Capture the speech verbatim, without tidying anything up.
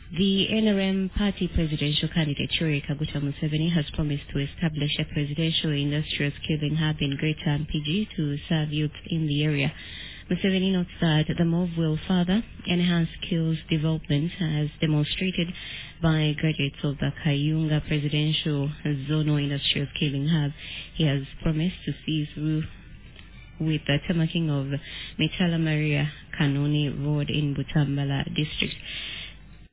The N R M party presidential candidate Yoweri Kaguta Museveni has promised to establish a presidential industrial skilling hub in Greater Mpigi to serve youth in the area. Museveni notes that the move will further enhance skills development as demonstrated by graduates of the Kayunga Presidential Zonal Industrial Skilling Hub. He has promised to see through with the tamaking of Mitala Maria Kanoni Road in Butambala district.